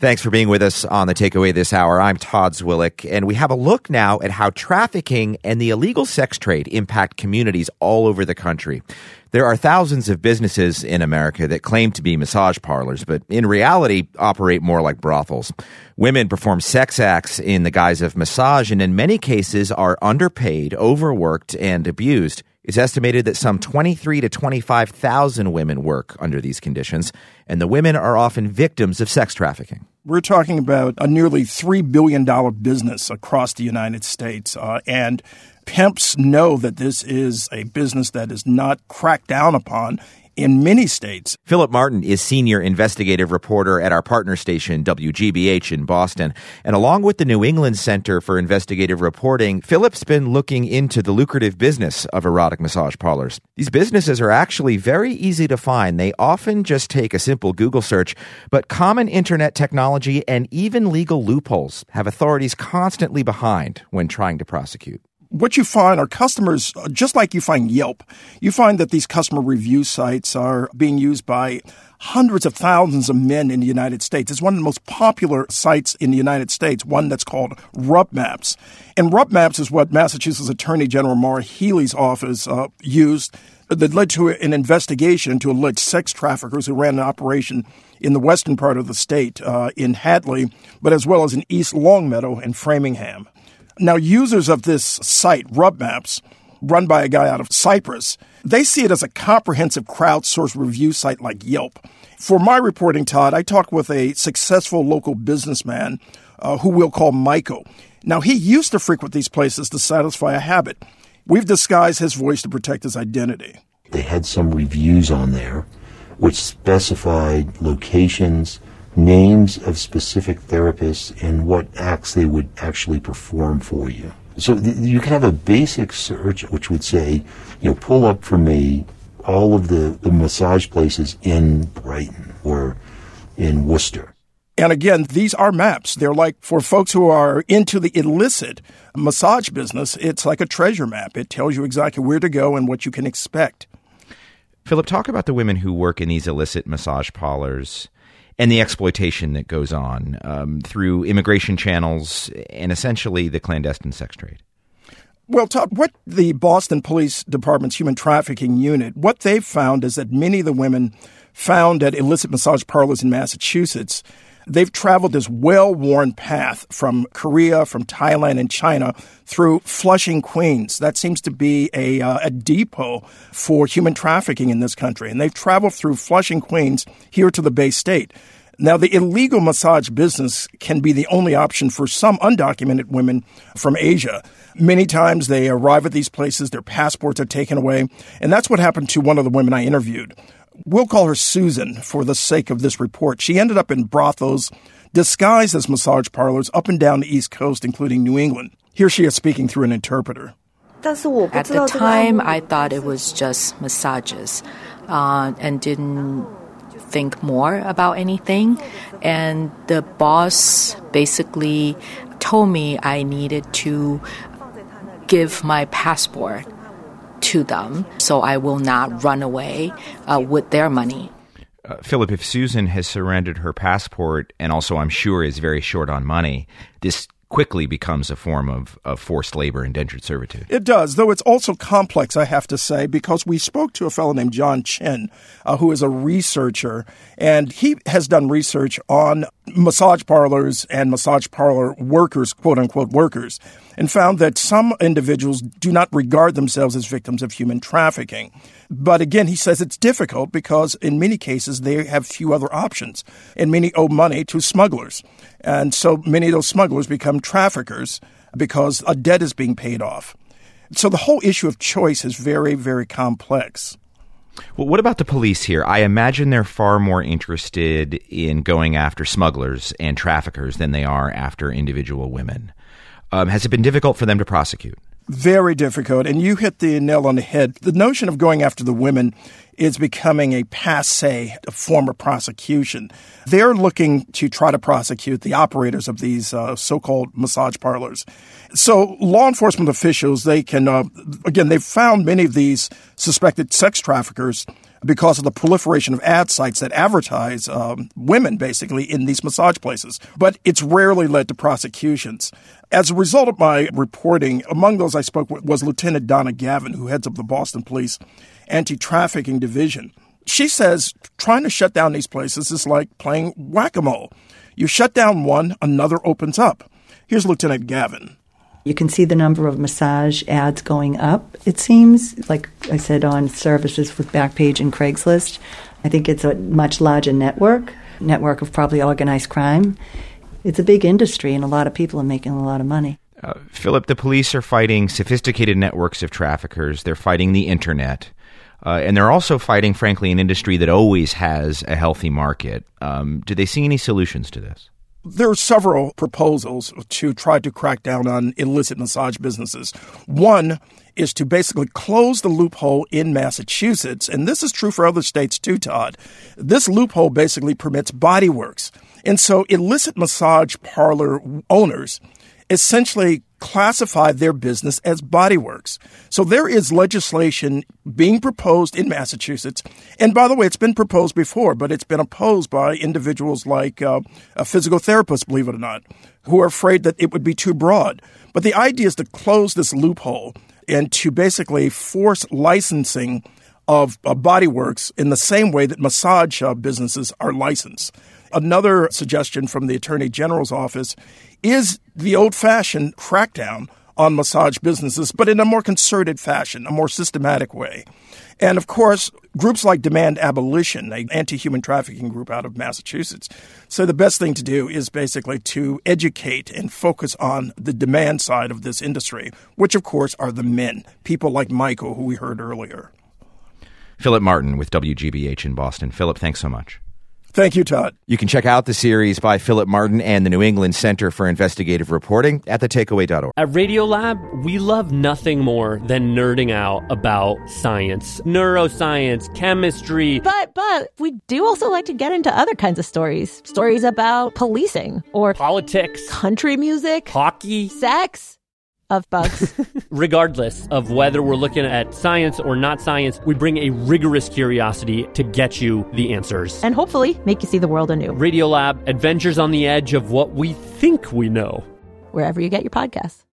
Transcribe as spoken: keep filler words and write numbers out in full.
Thanks for being with us on The Takeaway this hour. I'm Todd Zwillich, and we have a look now at how trafficking and the illegal sex trade impact communities all over the country. There are thousands of businesses in America that claim to be massage parlors, but in reality operate more like brothels. Women perform sex acts in the guise of massage and in many cases are underpaid, overworked, and abused. It's estimated that some twenty-three to twenty-five thousand women work under these conditions, and the women are often victims of sex trafficking. We're talking about a nearly three billion dollars business across the United States, uh, and pimps know that this is a business that is not cracked down upon in many states. Philip Martin is senior investigative reporter at our partner station, W G B H in Boston. And along with the New England Center for Investigative Reporting, Philip's been looking into the lucrative business of erotic massage parlors. These businesses are actually very easy to find. They often just take a simple Google search, but common internet technology and even legal loopholes have authorities constantly behind when trying to prosecute. What you find are customers, just like you find Yelp, you find that these customer review sites are being used by hundreds of thousands of men in the United States. It's one of the most popular sites in the United States, one that's called RubMaps. And RubMaps is what Massachusetts Attorney General Maura Healey's office uh, used that led to an investigation into alleged sex traffickers who ran an operation in the western part of the state, uh, in Hadley, but as well as in East Longmeadow and Framingham. Now, users of this site, RubMaps, run by a guy out of Cyprus, they see it as a comprehensive crowdsourced review site like Yelp. For my reporting, Todd, I talked with a successful local businessman uh, who we'll call Michael. Now, he used to frequent these places to satisfy a habit. We've disguised his voice to protect his identity. They had some reviews on there which specified locations, names of specific therapists, and what acts they would actually perform for you. So th- you can have a basic search which would say, you know, pull up for me all of the, the massage places in Brighton or in Worcester. And again, these are maps. They're like, for folks who are into the illicit massage business, it's like a treasure map. It tells you exactly where to go and what you can expect. Philip, talk about the women who work in these illicit massage parlors and the exploitation that goes on um, through immigration channels and essentially the clandestine sex trade. Well, Todd, what the Boston Police Department's Human Trafficking Unit, what they've found is that many of the women found at illicit massage parlors in Massachusetts, they've traveled this well-worn path from Korea, from Thailand, and China through Flushing, Queens. That seems to be a, uh, a depot for human trafficking in this country. And they've traveled through Flushing, Queens, here to the Bay State. Now, the illegal massage business can be the only option for some undocumented women from Asia. Many times they arrive at these places, their passports are taken away, and that's what happened to one of the women I interviewed. We'll call her Susan for the sake of this report. She ended up in brothels disguised as massage parlors up and down the East Coast, including New England. Here she is speaking through an interpreter. At the time, I thought it was just massages uh, and didn't think more about anything. And the boss basically told me I needed to give my passport to them so I will not run away uh, with their money. Uh, Philip, if Susan has surrendered her passport and also I'm sure is very short on money, this quickly becomes a form of, of forced labor, indentured servitude. It does, though it's also complex, I have to say, because we spoke to a fellow named John Chin, uh, who is a researcher, and he has done research on massage parlors and massage parlor workers, quote-unquote workers, and found that some individuals do not regard themselves as victims of human trafficking. But again, he says it's difficult because in many cases they have few other options, and many owe money to smugglers. And so many of those smugglers become traffickers because a debt is being paid off. So the whole issue of choice is very, very complex. Well, what about the police here? I imagine they're far more interested in going after smugglers and traffickers than they are after individual women. Um, has it been difficult for them to prosecute? Very difficult. And you hit the nail on the head. The notion of going after the women is becoming a passé form of prosecution. They're looking to try to prosecute the operators of these uh, so-called massage parlors. So law enforcement officials, they can, uh, again, they've found many of these suspected sex traffickers because of the proliferation of ad sites that advertise um, women, basically, in these massage places. But it's rarely led to prosecutions. As a result of my reporting, among those I spoke with was Lieutenant Donna Gavin, who heads up the Boston Police Anti-Trafficking Division. She says trying to shut down these places is like playing whack-a-mole. You shut down one, another opens up. Here's Lieutenant Gavin. You can see the number of massage ads going up, it seems, like I said, on services with Backpage and Craigslist. I think it's a much larger network, network of probably organized crime. It's a big industry, and a lot of people are making a lot of money. Uh, Philip, the police are fighting sophisticated networks of traffickers. They're fighting the internet. Uh, and they're also fighting, frankly, an industry that always has a healthy market. Um, do they see any solutions to this? There are several proposals to try to crack down on illicit massage businesses. One is to basically close the loophole in Massachusetts, and this is true for other states too, Todd. This loophole basically permits Body Works. And so illicit massage parlor owners essentially classify their business as Body Works. So there is legislation being proposed in Massachusetts. And by the way, it's been proposed before, but it's been opposed by individuals like uh, a physical therapist, believe it or not, who are afraid that it would be too broad. But the idea is to close this loophole and to basically force licensing of uh, Body Works in the same way that massage uh, businesses are licensed. Another suggestion from the Attorney General's office is the old-fashioned crackdown on massage businesses, but in a more concerted fashion, a more systematic way. And, of course, groups like Demand Abolition, an anti-human trafficking group out of Massachusetts, say the best thing to do is basically to educate and focus on the demand side of this industry, which, of course, are the men, people like Michael, who we heard earlier. Philip Martin with W G B H in Boston. Philip, thanks so much. Thank you, Todd. You can check out the series by Philip Martin and the New England Center for Investigative Reporting at the takeaway dot org. At Radiolab, we love nothing more than nerding out about science, neuroscience, chemistry. But, but we do also like to get into other kinds of stories. Stories about policing or politics, country music, hockey, sex. Of bugs. Regardless of whether we're looking at science or not science, we bring a rigorous curiosity to get you the answers. And hopefully make you see the world anew. Radiolab, adventures on the edge of what we think we know. Wherever you get your podcasts.